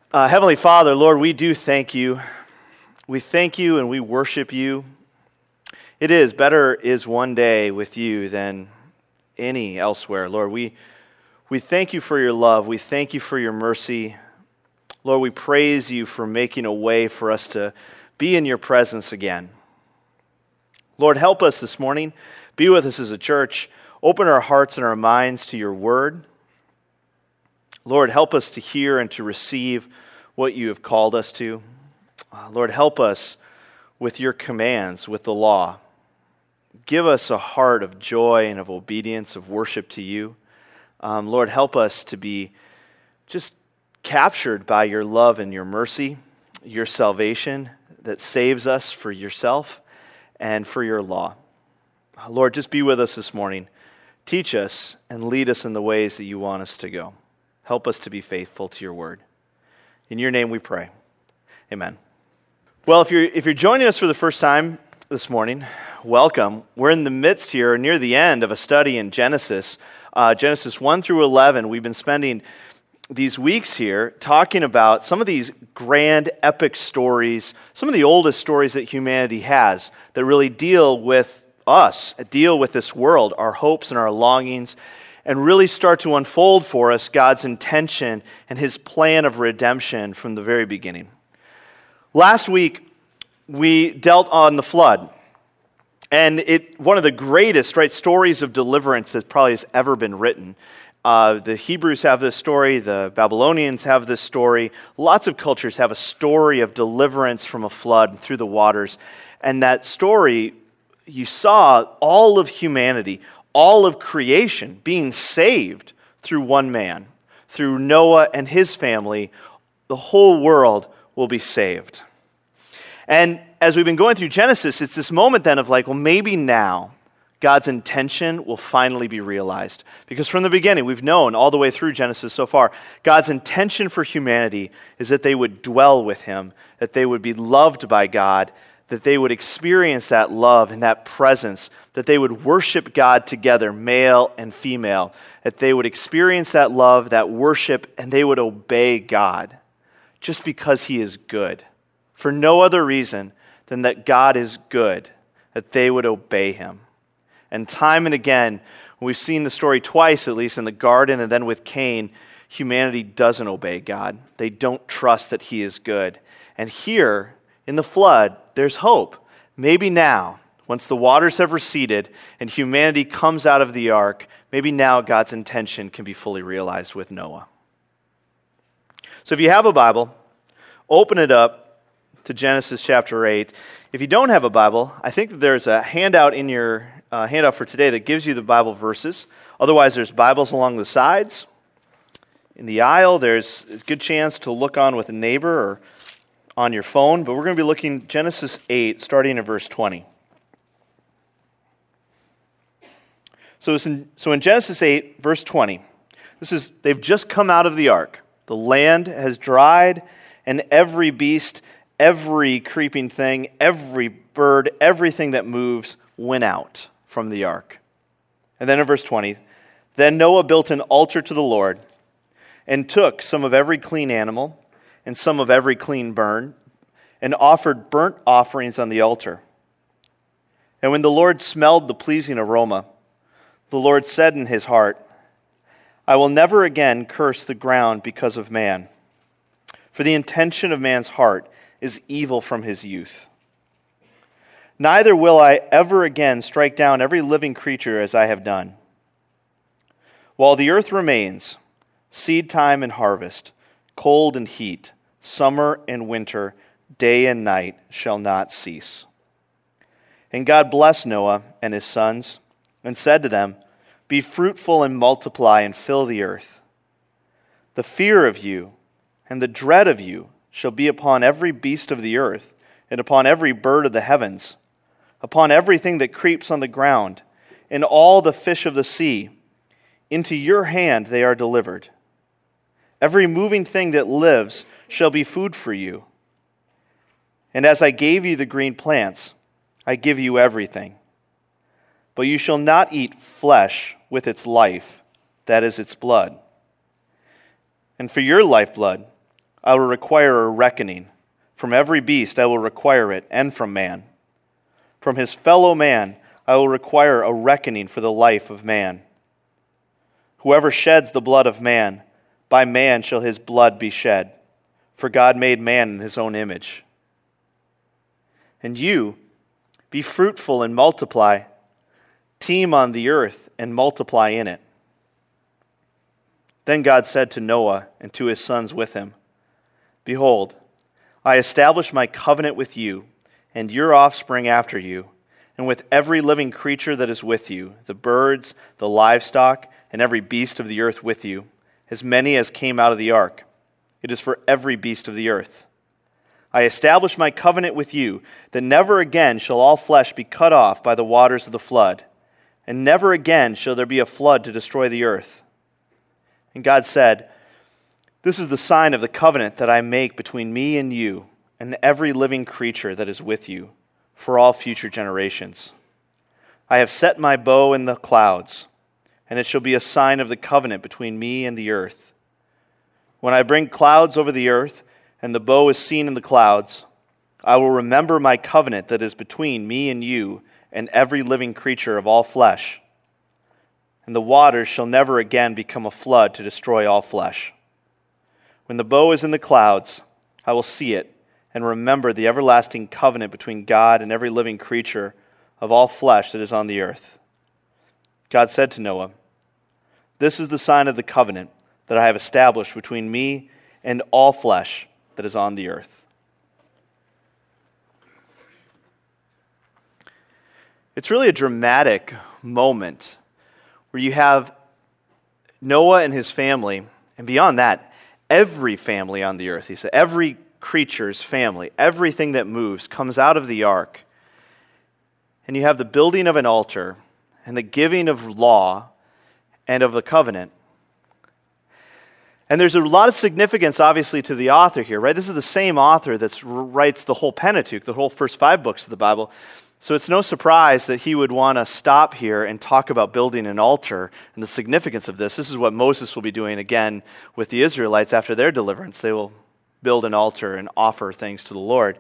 Heavenly Father, Lord, we do thank you. We thank you and we worship you. It is better is one day with you than any elsewhere. Lord, we thank you for your love. We thank you for your mercy. Lord, we praise you for making a way for us to be in your presence again. Lord, help us this morning. Be with us as a church. Open our hearts and our minds to your word. Lord, help us to hear and to receive what you have called us to. Lord, help us with your commands, with the law. Give us a heart of joy and of obedience, of worship to you. Lord, help us to be just captured by your love and your mercy, your salvation that saves us for yourself and for your law. Lord, just be with us this morning. Teach us and lead us in the ways that you want us to go. Help us to be faithful to your word. In your name we pray. Amen. Well, if you're joining us for the first time this morning, welcome. We're in the midst here, near the end of a study in Genesis. Genesis 1 through 11. We've been spending these weeks here talking about some of these grand epic stories, some of the oldest stories that humanity has that really deal with us, deal with this world, our hopes and our longings, and really start to unfold for us God's intention and his plan of redemption from the very beginning. Last week, we dealt on the flood. And one of the greatest stories of deliverance that probably has ever been written. The Hebrews have this story, the Babylonians have this story. Lots of cultures have a story of deliverance from a flood through the waters. And that story, you saw all of humanity, all of creation being saved through one man. Through Noah and his family, the whole world will be saved. And as we've been going through Genesis, it's this moment then of maybe now God's intention will finally be realized. Because from the beginning, we've known all the way through Genesis so far, God's intention for humanity is that they would dwell with him, that they would be loved by God, that they would experience that love and that presence, that they would worship God together, male and female, that they would experience that love, that worship, and they would obey God just because he is good. For no other reason than that God is good, that they would obey him. And time and again, we've seen the story twice at least in the garden and then with Cain, humanity doesn't obey God. They don't trust that he is good. And here, in the flood, there's hope. Maybe now, once the waters have receded and humanity comes out of the ark, maybe now God's intention can be fully realized with Noah. So if you have a Bible, open it up to Genesis chapter 8. If you don't have a Bible, I think that there's a handout in your handout for today that gives you the Bible verses. Otherwise, there's Bibles along the sides. In the aisle, there's a good chance to look on with a neighbor or on your phone. But we're going to be looking Genesis 8, starting in verse 20. So in Genesis 8, verse 20, they've just come out of the ark. The land has dried, and every beast, every creeping thing, every bird, everything that moves went out from the ark. And then in verse 20, then Noah built an altar to the Lord and took some of every clean animal and some of every clean bird and offered burnt offerings on the altar. And when the Lord smelled the pleasing aroma, the Lord said in his heart, I will never again curse the ground because of man, for the intention of man's heart is evil from his youth. Neither will I ever again strike down every living creature as I have done. While the earth remains, seed time and harvest, cold and heat, summer and winter, day and night shall not cease. And God blessed Noah and his sons, and said to them, be fruitful and multiply and fill the earth. The fear of you and the dread of you shall be upon every beast of the earth, and upon every bird of the heavens, upon everything that creeps on the ground, and all the fish of the sea. Into your hand they are delivered. Every moving thing that lives shall be food for you. And as I gave you the green plants, I give you everything. But you shall not eat flesh with its life, that is its blood. And for your lifeblood, I will require a reckoning. From every beast I will require it, and from man. From his fellow man I will require a reckoning for the life of man. Whoever sheds the blood of man, by man shall his blood be shed. For God made man in his own image. And you, be fruitful and multiply, teem on the earth and multiply in it. Then God said to Noah and to his sons with him, Behold, I establish my covenant with you and your offspring after you, and with every living creature that is with you, the birds, the livestock, and every beast of the earth with you, as many as came out of the ark. It is for every beast of the earth. I establish my covenant with you, that never again shall all flesh be cut off by the waters of the flood, and never again shall there be a flood to destroy the earth. And God said, This is the sign of the covenant that I make between me and you, and every living creature that is with you, for all future generations. I have set my bow in the clouds, and it shall be a sign of the covenant between me and the earth. When I bring clouds over the earth, and the bow is seen in the clouds, I will remember my covenant that is between me and you and every living creature of all flesh. And the waters shall never again become a flood to destroy all flesh. When the bow is in the clouds, I will see it and remember the everlasting covenant between God and every living creature of all flesh that is on the earth. God said to Noah, This is the sign of the covenant that I have established between me and all flesh that is on the earth. It's really a dramatic moment where you have Noah and his family, and beyond that, every family on the earth. He said, every creature's family, everything that moves comes out of the ark. And you have the building of an altar and the giving of law and of the covenant. And there's a lot of significance, obviously, to the author here, right? This is the same author that writes the whole Pentateuch, the whole first 5 books of the Bible. So it's no surprise that he would want to stop here and talk about building an altar and the significance of this. This is what Moses will be doing again with the Israelites after their deliverance. They will build an altar and offer things to the Lord.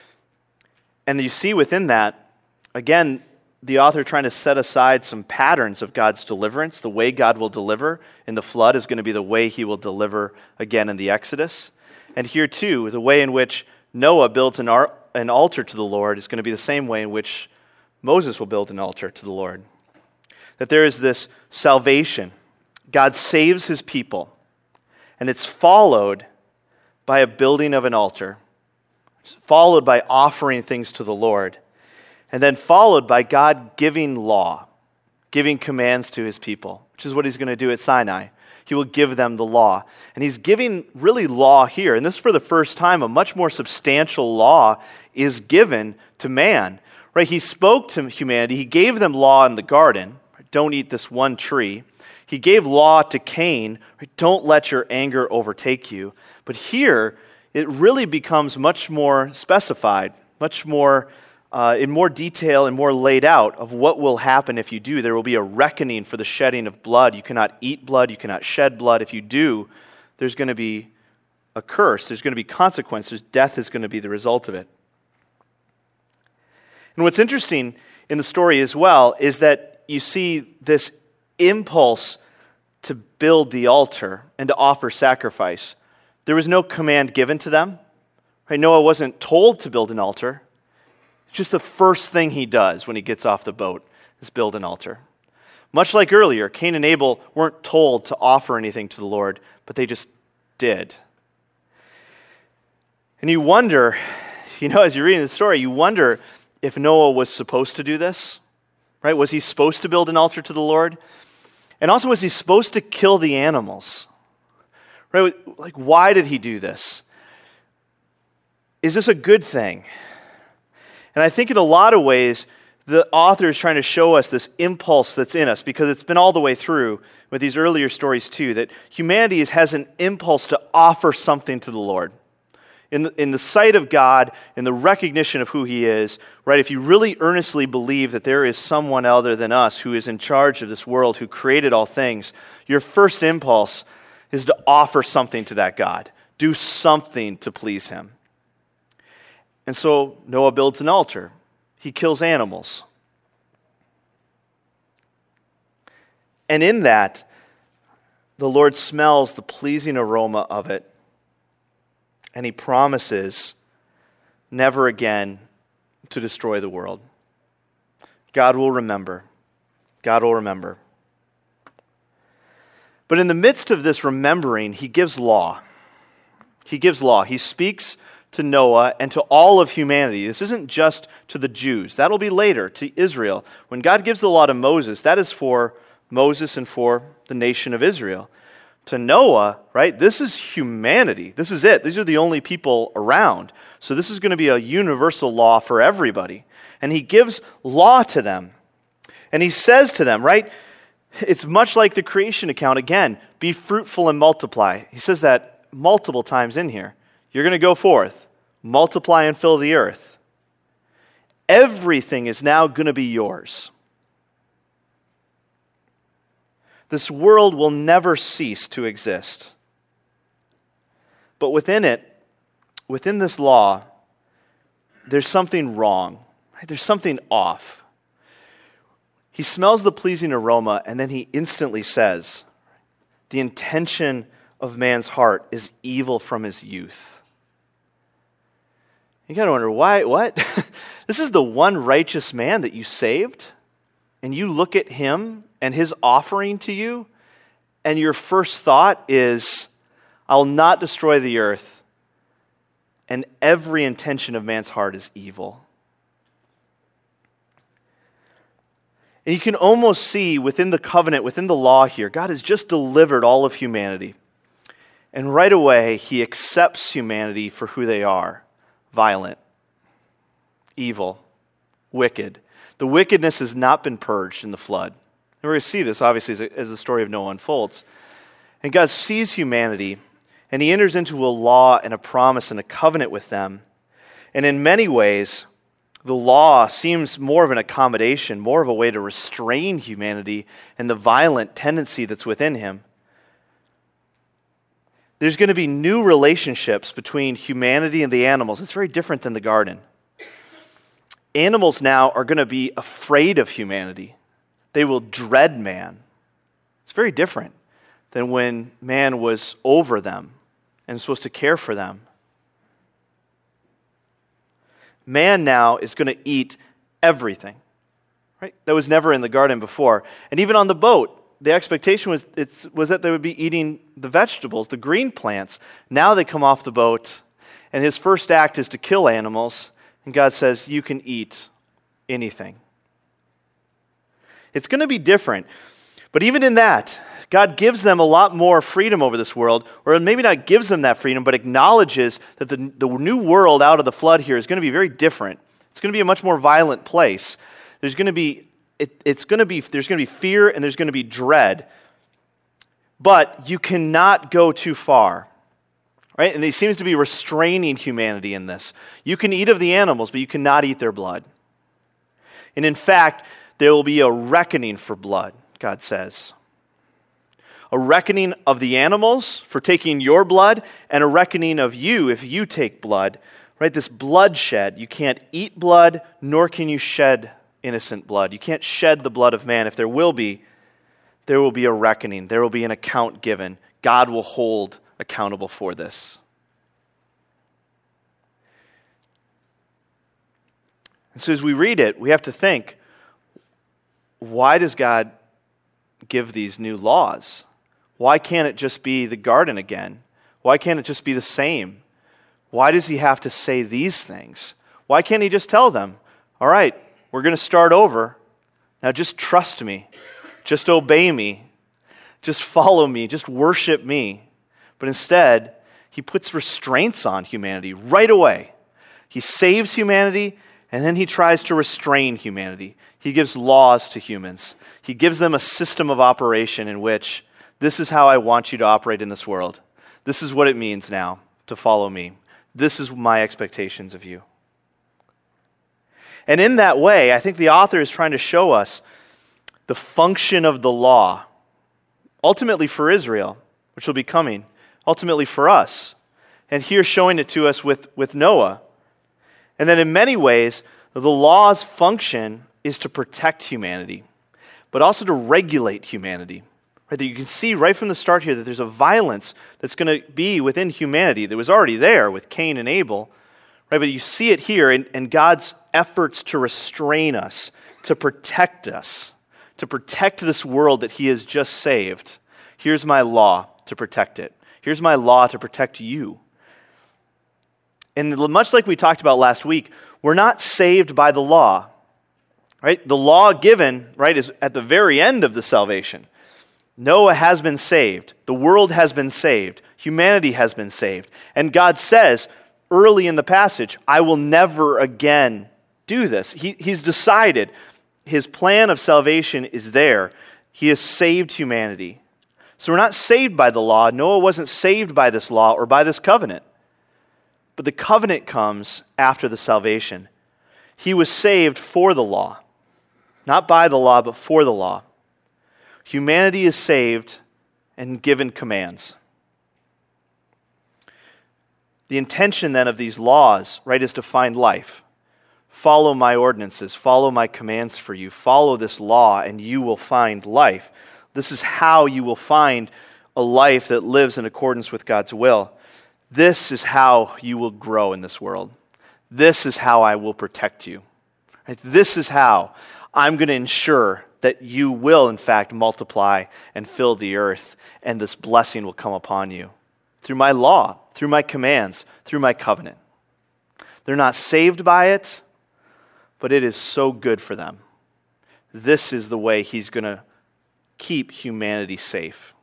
And you see within that, again, the author trying to set aside some patterns of God's deliverance. The way God will deliver in the flood is going to be the way he will deliver again in the Exodus. And here too, the way in which Noah builds an altar to the Lord is going to be the same way in which Moses will build an altar to the Lord. That there is this salvation. God saves his people. And it's followed by a building of an altar. It's followed by offering things to the Lord. And then followed by God giving law, giving commands to his people, which is what he's going to do at Sinai. He will give them the law. And he's giving really law here. And this for the first time, a much more substantial law is given to man. Right? He spoke to humanity. He gave them law in the garden. Don't eat this one tree. He gave law to Cain. Don't let your anger overtake you. But here, it really becomes much more specified, much more in more detail and more laid out of what will happen if you do. There will be a reckoning for the shedding of blood. You cannot eat blood. You cannot shed blood. If you do, there's going to be a curse. There's going to be consequences. Death is going to be the result of it. And what's interesting in the story as well is that you see this impulse to build the altar and to offer sacrifice. There was no command given to them. Right? Noah wasn't told to build an altar. Just the first thing he does when he gets off the boat is build an altar. Much like earlier, Cain and Abel weren't told to offer anything to the Lord, but they just did. And you wonder, as you're reading the story, you wonder if Noah was supposed to do this, right? Was he supposed to build an altar to the Lord? And also, was he supposed to kill the animals? Right? Like, why did he do this? Is this a good thing? And I think in a lot of ways, the author is trying to show us this impulse that's in us, because it's been all the way through with these earlier stories too, that humanity has an impulse to offer something to the Lord. In the sight of God, in the recognition of who he is, right? If you really earnestly believe that there is someone other than us who is in charge of this world, who created all things, your first impulse is to offer something to that God. do something to please him. And so Noah builds an altar. He kills animals. And in that, the Lord smells the pleasing aroma of it. And he promises never again to destroy the world. God will remember. God will remember. But in the midst of this remembering, he gives law. He gives law. He speaks to Noah and to all of humanity. This isn't just to the Jews. That'll be later, to Israel. When God gives the law to Moses, that is for Moses and for the nation of Israel. To Noah, right, this is humanity. This is it. These are the only people around. So this is going to be a universal law for everybody. And he gives law to them. And he says to them, right, it's much like the creation account again, be fruitful and multiply. He says that multiple times in here. You're going to go forth, multiply and fill the earth. Everything is now going to be yours. This world will never cease to exist. But within it, within this law, there's something wrong. Right? There's something off. He smells the pleasing aroma, and then he instantly says, the intention of man's heart is evil from his youth. You got to wonder, why? What? This is the one righteous man that you saved, and you look at him and his offering to you, and your first thought is, I'll not destroy the earth, and every intention of man's heart is evil. And you can almost see within the covenant, within the law here, God has just delivered all of humanity. And right away, he accepts humanity for who they are. Violent, evil, wicked. The wickedness has not been purged in the flood. And we're going to see this, obviously, as the story of Noah unfolds. And God sees humanity, and he enters into a law and a promise and a covenant with them. And in many ways, the law seems more of an accommodation, more of a way to restrain humanity and the violent tendency that's within him. There's going to be new relationships between humanity and the animals. It's very different than the garden. Animals now are going to be afraid of humanity. They will dread man. It's very different than when man was over them and supposed to care for them. Man now is going to eat everything, right? That was never in the garden before. And even on the boat, the expectation was that they would be eating the vegetables, the green plants. Now they come off the boat, and his first act is to kill animals. And God says, you can eat anything. It's going to be different. But even in that, God gives them a lot more freedom over this world, or maybe not gives them that freedom, but acknowledges that the new world out of the flood here is going to be very different. It's going to be a much more violent place. There's going to be fear and there's going to be dread. But you cannot go too far. Right? And he seems to be restraining humanity in this. You can eat of the animals, but you cannot eat their blood. And in fact, there will be a reckoning for blood, God says. A reckoning of the animals for taking your blood, and a reckoning of you if you take blood. Right? This bloodshed. You can't eat blood, nor can you shed innocent blood. You can't shed the blood of man. If there will be a reckoning. There will be an account given. God will hold accountable for this. And so as we read it, we have to think, why does God give these new laws? Why can't it just be the garden again? Why can't it just be the same? Why does he have to say these things? Why can't he just tell them, all right, we're going to start over. Now just trust me. Just obey me. Just follow me. Just worship me. But instead, he puts restraints on humanity right away. He saves humanity, and then he tries to restrain humanity. He gives laws to humans. He gives them a system of operation in which this is how I want you to operate in this world. This is what it means now to follow me. This is my expectations of you. And in that way, I think the author is trying to show us the function of the law, ultimately for Israel, which will be coming, ultimately for us. And here showing it to us with Noah. And then in many ways, the law's function is to protect humanity, but also to regulate humanity. Right? That you can see right from the start here that there's a violence that's going to be within humanity that was already there with Cain and Abel. Right? But you see it here in God's efforts to restrain us, to protect this world that he has just saved. Here's my law to protect it. Here's my law to protect you. And much like we talked about last week, we're not saved by the law. Right? The law given, right, is at the very end of the salvation. Noah has been saved. The world has been saved. Humanity has been saved. And God says early in the passage, I will never again do this. He's decided his plan of salvation is there. He has saved humanity. So we're not saved by the law. Noah wasn't saved by this law or by this covenant. But the covenant comes after the salvation. He was saved for the law. Not by the law, but for the law. Humanity is saved and given commands. The intention then of these laws, right, is to find life. Follow my ordinances, follow my commands for you, follow this law, and you will find life. This is how you will find a life that lives in accordance with God's will. This is how you will grow in this world. This is how I will protect you. Right? This is how I'm going to ensure that you will, in fact, multiply and fill the earth, and this blessing will come upon you. Through my law, through my commands, through my covenant. They're not saved by it, but it is so good for them. This is the way he's going to keep humanity safe.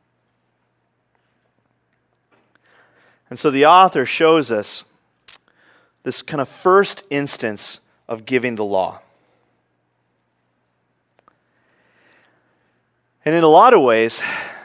And so the author shows us this kind of first instance of giving the law. And in a lot of ways,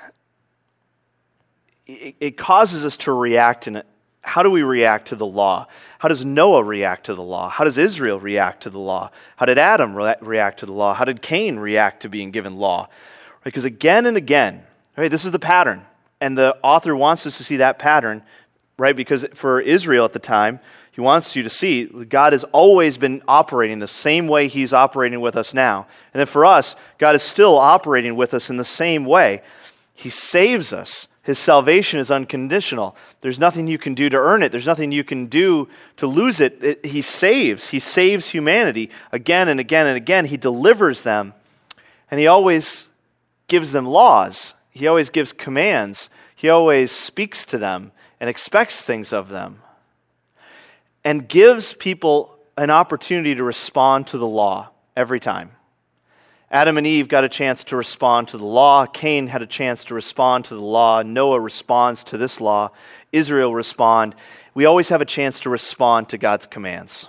it causes us to react in it. How do we react to the law? How does Noah react to the law? How does Israel react to the law? How did Adam react to the law? How did Cain react to being given law? Because again and again, right, this is the pattern. And the author wants us to see that pattern, right? Because for Israel at the time, he wants you to see God has always been operating the same way he's operating with us now. And then for us, God is still operating with us in the same way. He saves us. His salvation is unconditional. There's nothing you can do to earn it. There's nothing you can do to lose it. He saves. He saves humanity again and again and again. He delivers them. And he always gives them laws. He always gives commands. He always speaks to them and expects things of them. And gives people an opportunity to respond to the law every time. Adam and Eve got a chance to respond to the law. Cain had a chance to respond to the law. Noah responds to this law. Israel respond. We always have a chance to respond to God's commands.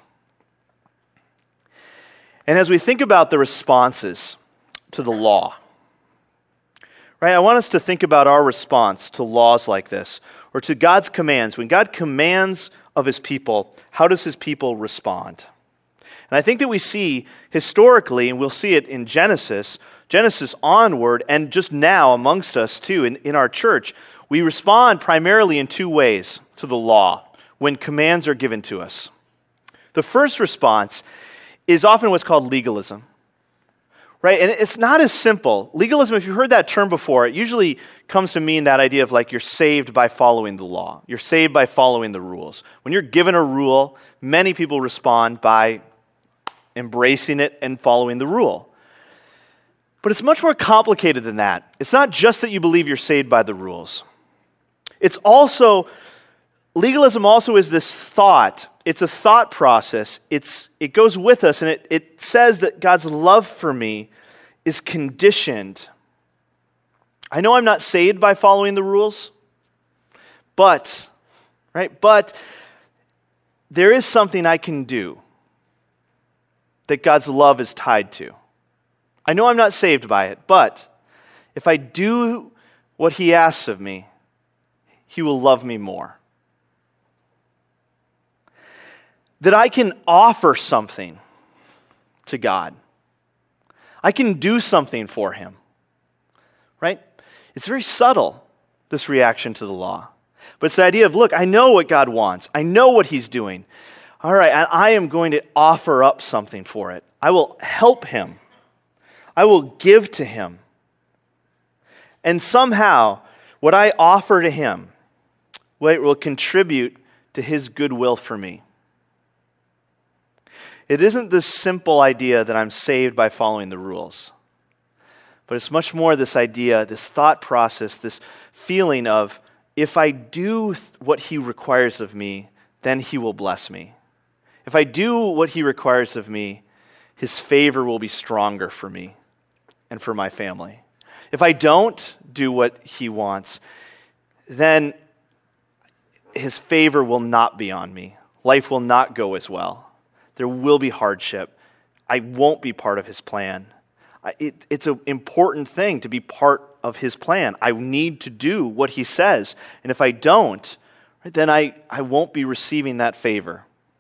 And as we think about the responses to the law, right, I want us to think about our response to laws like this, or to God's commands. When God commands of his people, how does his people respond? And I think that we see historically, and we'll see it in Genesis onward, and just now amongst us too, in our church, we respond primarily in two ways to the law when commands are given to us. The first response is often what's called legalism. Right? And it's not as simple. Legalism, if you've heard that term before, it usually comes to mean that idea of like you're saved by following the law. You're saved by following the rules. When you're given a rule, many people respond by embracing it and following the rule. But it's much more complicated than that. It's not just that you believe you're saved by the rules. It's also, legalism also is this thought. It's a thought process. It goes with us, and it says that God's love for me is conditioned. I know I'm not saved by following the rules, but there is something I can do that God's love is tied to. I know I'm not saved by it, but if I do what he asks of me, he will love me more. That I can offer something to God. I can do something for him. Right? It's very subtle, this reaction to the law. But it's the idea of, look, I know what God wants. I know what he's doing. All right, and I am going to offer up something for it. I will help him. I will give to him. And somehow, what I offer to him will contribute to his goodwill for me. It isn't this simple idea that I'm saved by following the rules. But it's much more this idea, this thought process, this feeling of, if I do what he requires of me, then he will bless me. If I do what he requires of me, his favor will be stronger for me and for my family. If I don't do what he wants, then his favor will not be on me. Life will not go as well. There will be hardship. I won't be part of his plan. It's an important thing to be part of his plan. I need to do what he says. And if I don't, then I won't be receiving that favor.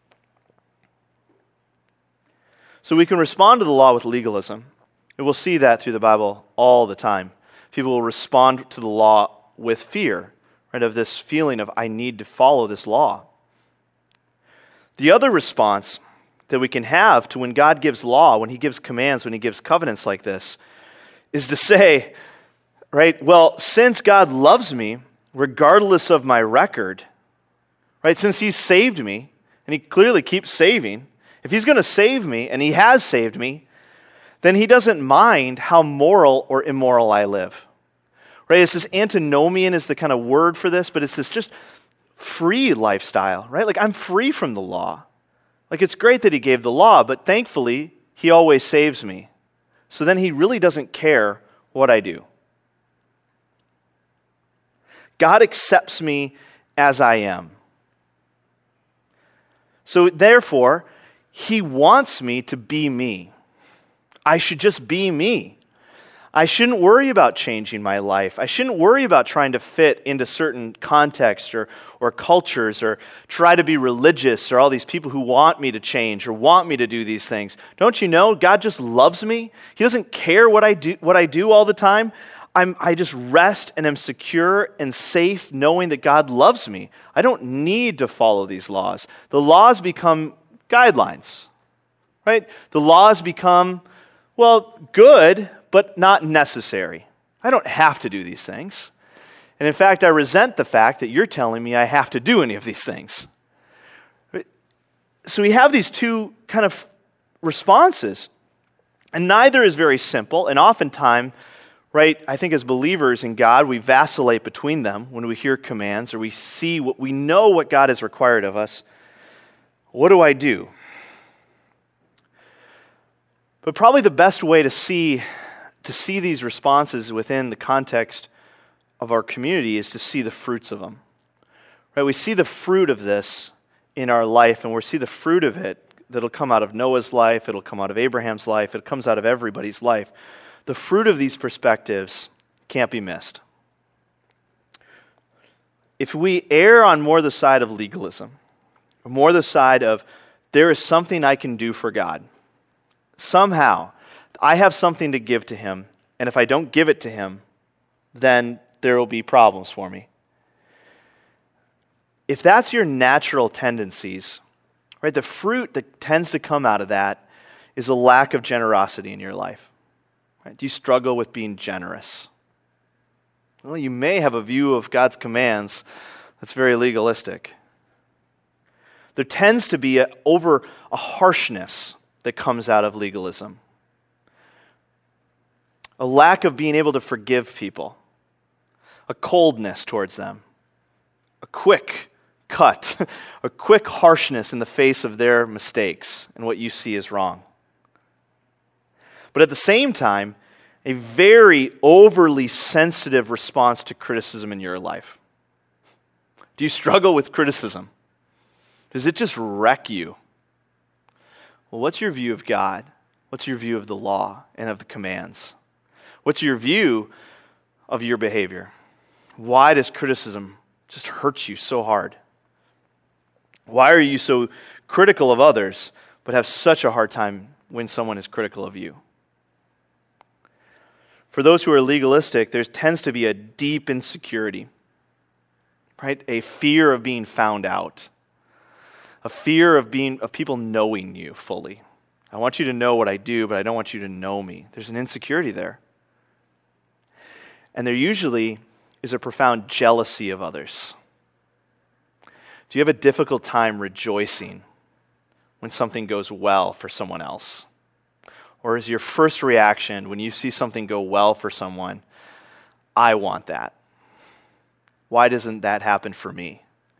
So we can respond to the law with legalism. And we'll see that through the Bible all the time. People will respond to the law with fear, right, of this feeling of, I need to follow this law. The other response that we can have to when God gives law, when he gives commands, when he gives covenants like this, is to say, right, well, since God loves me, regardless of my record, right, since he's saved me, and he clearly keeps saving, if he's going to save me, and he has saved me, then he doesn't mind how moral or immoral I live. Right, it's this antinomian is the kind of word for this, but it's this just free lifestyle, right? Like, I'm free from the law. Like, it's great that he gave the law, but thankfully, he always saves me. So then he really doesn't care what I do. God accepts me as I am. So therefore, he wants me to be me. I should just be me. I shouldn't worry about changing my life. I shouldn't worry about trying to fit into certain contexts or cultures or try to be religious or all these people who want me to change or want me to do these things. Don't you know God just loves me? He doesn't care what I do all the time. I just rest and am secure and safe knowing that God loves me. I don't need to follow these laws. The laws become guidelines, right? The laws become, well, good, but not necessary. I don't have to do these things. And in fact, I resent the fact that you're telling me I have to do any of these things. So we have these two kind of responses, and neither is very simple, and oftentimes, right, I think as believers in God, we vacillate between them when we hear commands or we see what we know what God has required of us. What do I do? But probably the best way to see these responses within the context of our community is to see the fruits of them. Right? We see the fruit of this in our life, and we see the fruit of it that'll come out of Noah's life, it'll come out of Abraham's life, it comes out of everybody's life. The fruit of these perspectives can't be missed. If we err on more the side of legalism, or more the side of there is something I can do for God, somehow I have something to give to him, and if I don't give it to him, then there will be problems for me. If that's your natural tendencies, right, the fruit that tends to come out of that is a lack of generosity in your life. Right? Do you struggle with being generous? Well, you may have a view of God's commands that's very legalistic. There tends to be a harshness that comes out of legalism. A lack of being able to forgive people. A coldness towards them. A quick cut. A quick harshness in the face of their mistakes and what you see as wrong. But at the same time, a very overly sensitive response to criticism in your life. Do you struggle with criticism? Does it just wreck you? Well, what's your view of God? What's your view of the law and of the commands? What's your view of your behavior? Why does criticism just hurt you so hard? Why are you so critical of others but have such a hard time when someone is critical of you? For those who are legalistic, there tends to be a deep insecurity. right? A fear of being found out, a fear of people knowing you fully. I want you to know what I do, but I don't want you to know me. There's an insecurity there. And there usually is a profound jealousy of others. Do you have a difficult time rejoicing when something goes well for someone else? Or is your first reaction when you see something go well for someone, I want that? Why doesn't that happen for me?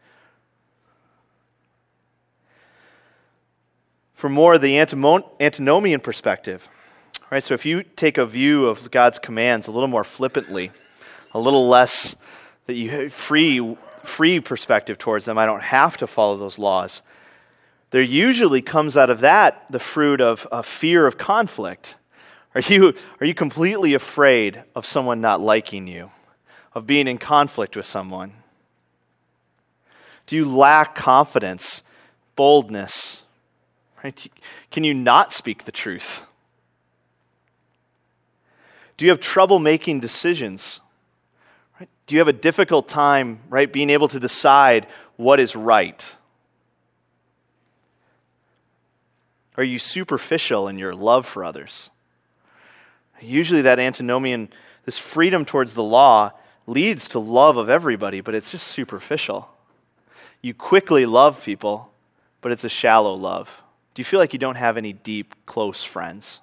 For more, the antinomian perspective, right? So if you take a view of God's commands a little more flippantly, a little less that you have free perspective towards them, I don't have to follow those laws. There usually comes out of that the fruit of a fear of conflict. Are you completely afraid of someone not liking you, of being in conflict with someone? Do you lack confidence, boldness? Right? Can you not speak the truth? Do you have trouble making decisions? Right? Do you have a difficult time, right, being able to decide what is right? Are you superficial in your love for others? Usually that antinomian, this freedom towards the law, leads to love of everybody, but it's just superficial. You quickly love people, but it's a shallow love. Do you feel like you don't have any deep, close friends?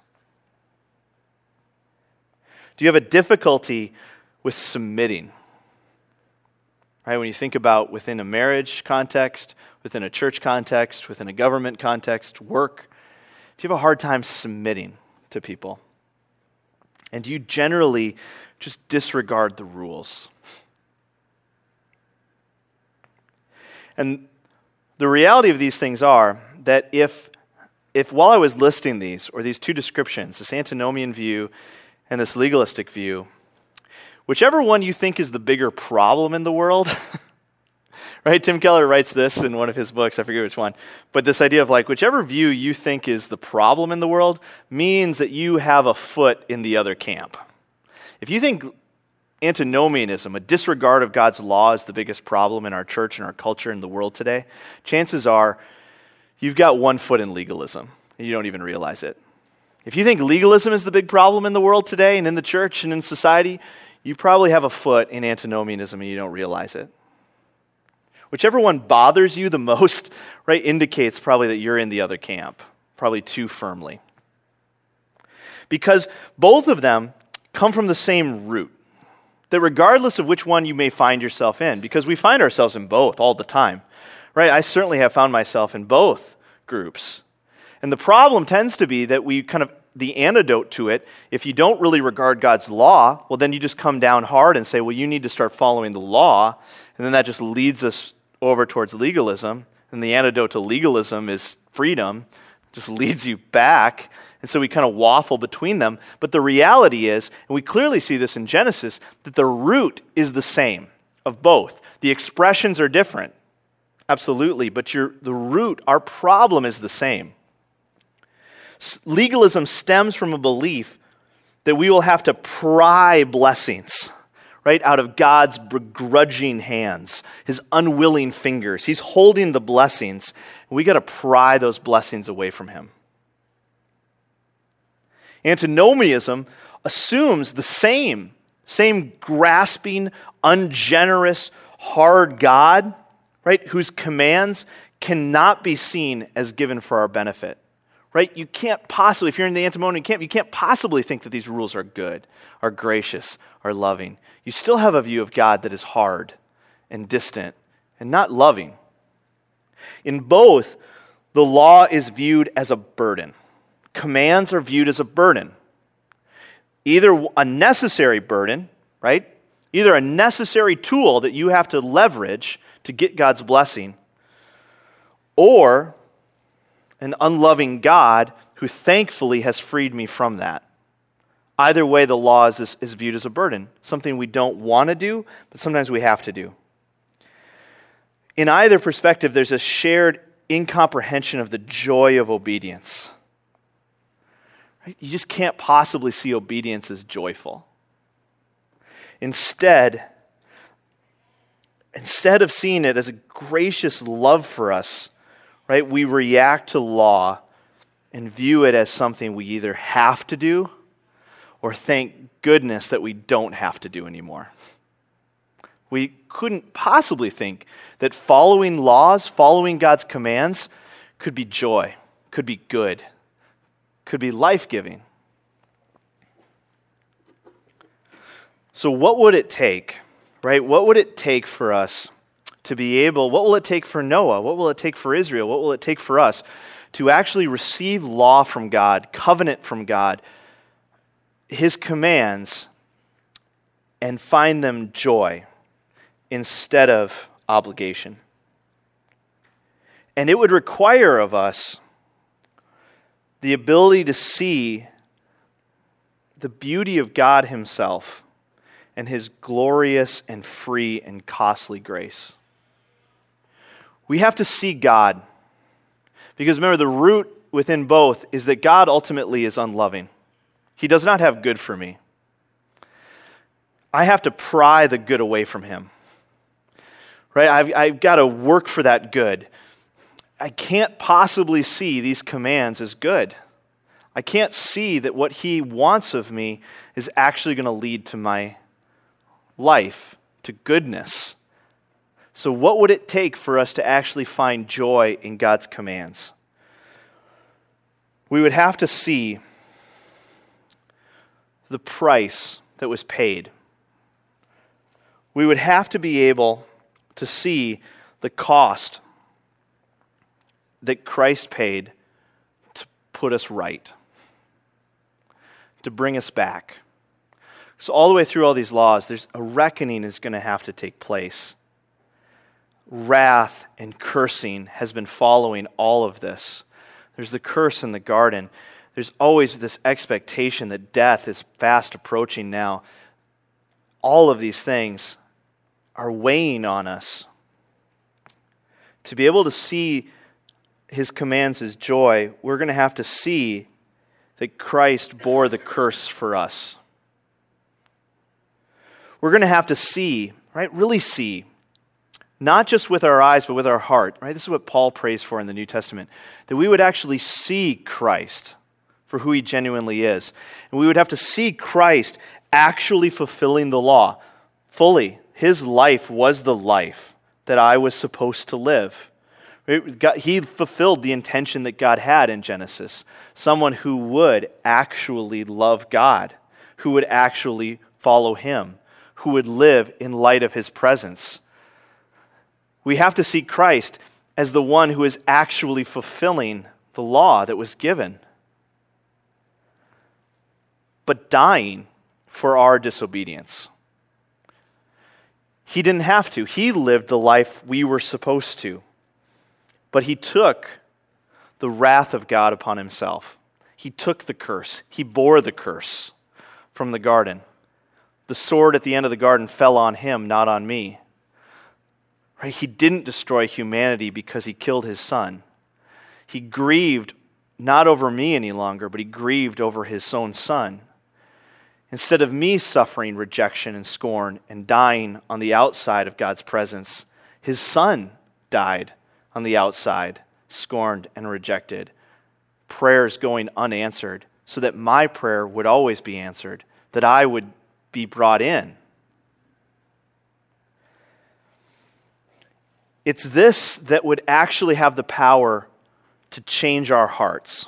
Do you have a difficulty with submitting? Right? When you think about within a marriage context, within a church context, within a government context, work, do you have a hard time submitting to people? And do you generally just disregard the rules? And the reality of these things are that if while I was listing these, or these two descriptions, this antinomian view and this legalistic view, whichever one you think is the bigger problem in the world, right? Tim Keller writes this in one of his books, I forget which one, but this idea of like whichever view you think is the problem in the world means that you have a foot in the other camp. If you think antinomianism, a disregard of God's law, is the biggest problem in our church and our culture in the world today, chances are you've got one foot in legalism and you don't even realize it. If you think legalism is the big problem in the world today and in the church and in society, you probably have a foot in antinomianism and you don't realize it. Whichever one bothers you the most, right, indicates probably that you're in the other camp, probably too firmly. Because both of them come from the same root. That regardless of which one you may find yourself in, because we find ourselves in both all the time, right? I certainly have found myself in both groups. And the problem tends to be that the antidote to it, if you don't really regard God's law, well, then you just come down hard and say, well, you need to start following the law. And then that just leads us over towards legalism. And the antidote to legalism is freedom. It just leads you back. And so we kind of waffle between them. But the reality is, and we clearly see this in Genesis, that the root is the same of both. The expressions are different. Absolutely. But the root, our problem is the same. Legalism stems from a belief that we will have to pry blessings, right, out of God's begrudging hands, his unwilling fingers. He's holding the blessings, and we got to pry those blessings away from him. Antinomianism assumes the same grasping, ungenerous, hard God, right, whose commands cannot be seen as given for our benefit. Right? You can't possibly, if you're in the antinomian camp, you can't possibly think that these rules are good, are gracious, are loving. You still have a view of God that is hard and distant and not loving. In both, the law is viewed as a burden. Commands are viewed as a burden. Either a necessary burden, right? Either a necessary tool that you have to leverage to get God's blessing, or an unloving God who thankfully has freed me from that. Either way, the law is viewed as a burden, something we don't want to do, but sometimes we have to do. In either perspective, there's a shared incomprehension of the joy of obedience. Right? You just can't possibly see obedience as joyful. Instead, instead of seeing it as a gracious love for us, right, we react to law and view it as something we either have to do or thank goodness that we don't have to do anymore. We couldn't possibly think that following laws, following God's commands, could be joy, could be good, could be life-giving. So what would it take, right? What would it take for us to be able, what will it take for Noah? What will it take for Israel? What will it take for us to actually receive law from God, covenant from God, His commands, and find them joy instead of obligation? And it would require of us the ability to see the beauty of God Himself and His glorious and free and costly grace. We have to see God. Because remember, the root within both is that God ultimately is unloving. He does not have good for me. I have to pry the good away from Him. Right? I've got to work for that good. I can't possibly see these commands as good. I can't see that what He wants of me is actually going to lead to my life, to goodness. So what would it take for us to actually find joy in God's commands? We would have to see the price that was paid. We would have to be able to see the cost that Christ paid to put us right, to bring us back. So all the way through all these laws, there's a reckoning is going to have to take place. Wrath and cursing has been following all of this. There's the curse in the garden. There's always this expectation that death is fast approaching now. All of these things are weighing on us. To be able to see His commands as joy, we're going to have to see that Christ bore the curse for us. We're going to have to see, right, really see, not just with our eyes, but with our heart, right? This is what Paul prays for in the New Testament, that we would actually see Christ for who He genuinely is. And we would have to see Christ actually fulfilling the law fully. His life was the life that I was supposed to live. He fulfilled the intention that God had in Genesis. Someone who would actually love God, who would actually follow Him, who would live in light of His presence. We have to see Christ as the one who is actually fulfilling the law that was given, but dying for our disobedience. He didn't have to. He lived the life we were supposed to. But He took the wrath of God upon Himself. He took the curse. He bore the curse from the garden. The sword at the end of the garden fell on Him, not on me. Right? He didn't destroy humanity because He killed His Son. He grieved not over me any longer, but He grieved over His own Son. Instead of me suffering rejection and scorn and dying on the outside of God's presence, His Son died on the outside, scorned and rejected. Prayers going unanswered, so that my prayer would always be answered, that I would be brought in. It's this that would actually have the power to change our hearts.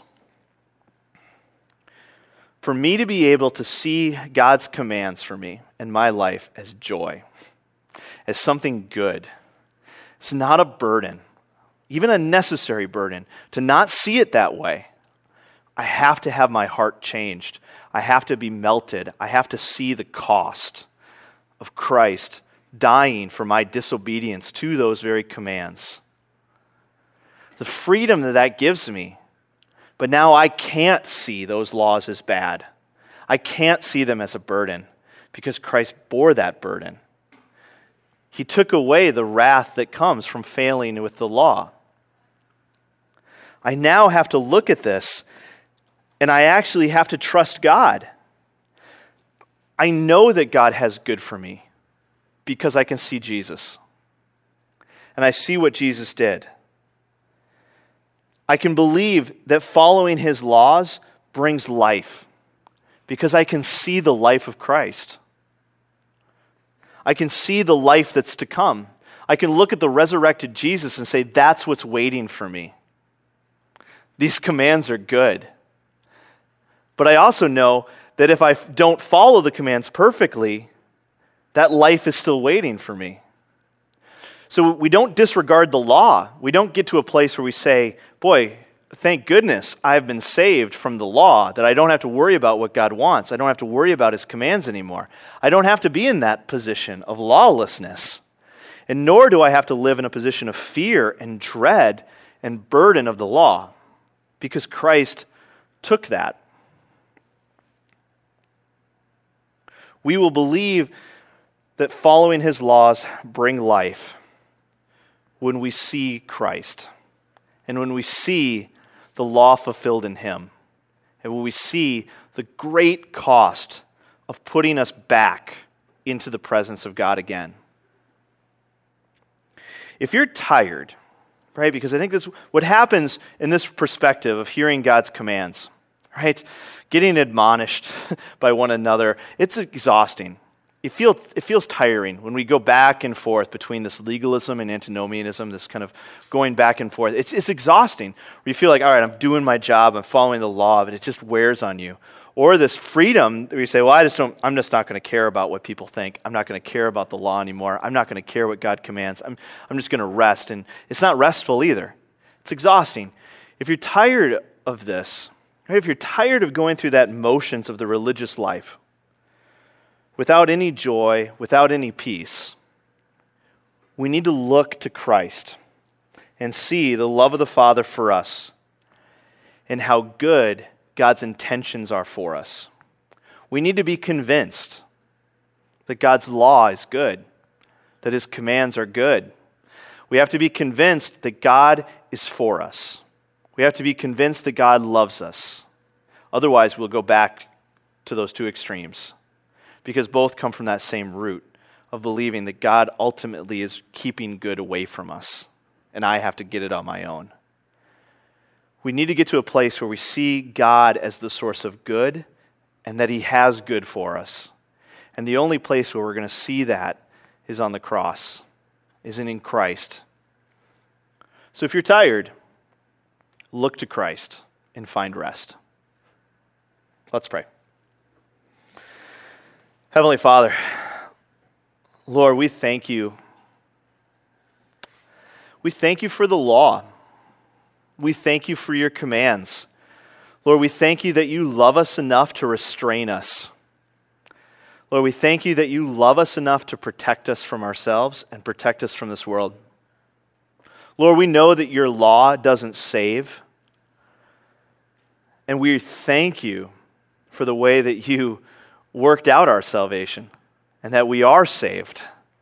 For me to be able to see God's commands for me and my life as joy, as something good. It's not a burden, even a necessary burden. To not see it that way, I have to have my heart changed. I have to be melted. I have to see the cost of Christ dying for my disobedience to those very commands. The freedom that gives me. But now I can't see those laws as bad. I can't see them as a burden because Christ bore that burden. He took away the wrath that comes from failing with the law. I now have to look at this and I actually have to trust God. I know that God has good for me because I can see Jesus. and I see what Jesus did. I can believe that following his laws brings life because I can see the life of Christ. I can see the life that's to come. I can look at the resurrected Jesus and say, that's what's waiting for me. These commands are good. But I also know that if I don't follow the commands perfectly, that life is still waiting for me. So we don't disregard the law. We don't get to a place where we say, boy, thank goodness I've been saved from the law, that I don't have to worry about what God wants. I don't have to worry about his commands anymore. I don't have to be in that position of lawlessness. And nor do I have to live in a position of fear and dread and burden of the law, because Christ took that. We will believe that following his laws bring life when we see Christ and when we see the law fulfilled in him and when we see the great cost of putting us back into the presence of God again. If you're tired, right, because I think that's what happens in this perspective of hearing God's commands, right, getting admonished by one another, it's exhausting. It feels tiring when we go back and forth between this legalism and antinomianism, this kind of going back and forth. It's exhausting. Where you feel like, all right, I'm doing my job, I'm following the law, but it just wears on you. Or this freedom where you say, well, I'm just not going to care about what people think. I'm not going to care about the law anymore. I'm not going to care what God commands. I'm just going to rest. And it's not restful either. It's exhausting. If you're tired of this, right, if you're tired of going through that motions of the religious life, without any joy, without any peace, we need to look to Christ and see the love of the Father for us and how good God's intentions are for us. We need to be convinced that God's law is good, that his commands are good. We have to be convinced that God is for us. We have to be convinced that God loves us. Otherwise, we'll go back to those two extremes, because both come from that same root of believing that God ultimately is keeping good away from us, and I have to get it on my own. We need to get to a place where we see God as the source of good and that he has good for us. And the only place where we're going to see that is on the cross, is in Christ. So if you're tired, look to Christ and find rest. Let's pray. Heavenly Father, Lord, we thank you. We thank you for the law. We thank you for your commands. Lord, we thank you that you love us enough to restrain us. Lord, we thank you that you love us enough to protect us from ourselves and protect us from this world. Lord, we know that your law doesn't save. And we thank you for the way that you worked out our salvation and that we are saved.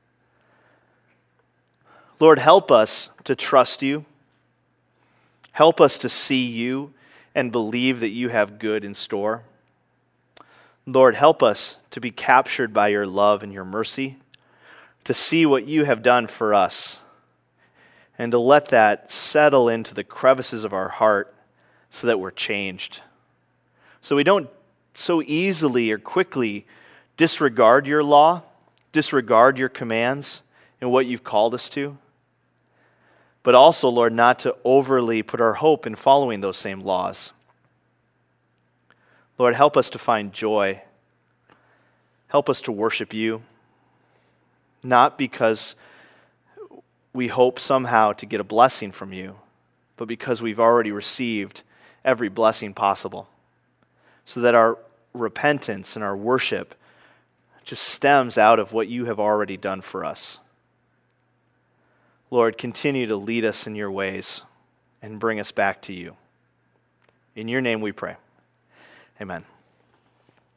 Lord, help us to trust you. Help us to see you and believe that you have good in store. Lord, help us to be captured by your love and your mercy, to see what you have done for us, and to let that settle into the crevices of our heart so that we're changed. So we don't so easily or quickly disregard your law, disregard your commands and what you've called us to. But also, Lord, not to overly put our hope in following those same laws. Lord, help us to find joy. Help us to worship you, not because we hope somehow to get a blessing from you, but because we've already received every blessing possible, so that our repentance and our worship just stems out of what you have already done for us. Lord, continue to lead us in your ways and bring us back to you. In your name we pray. Amen.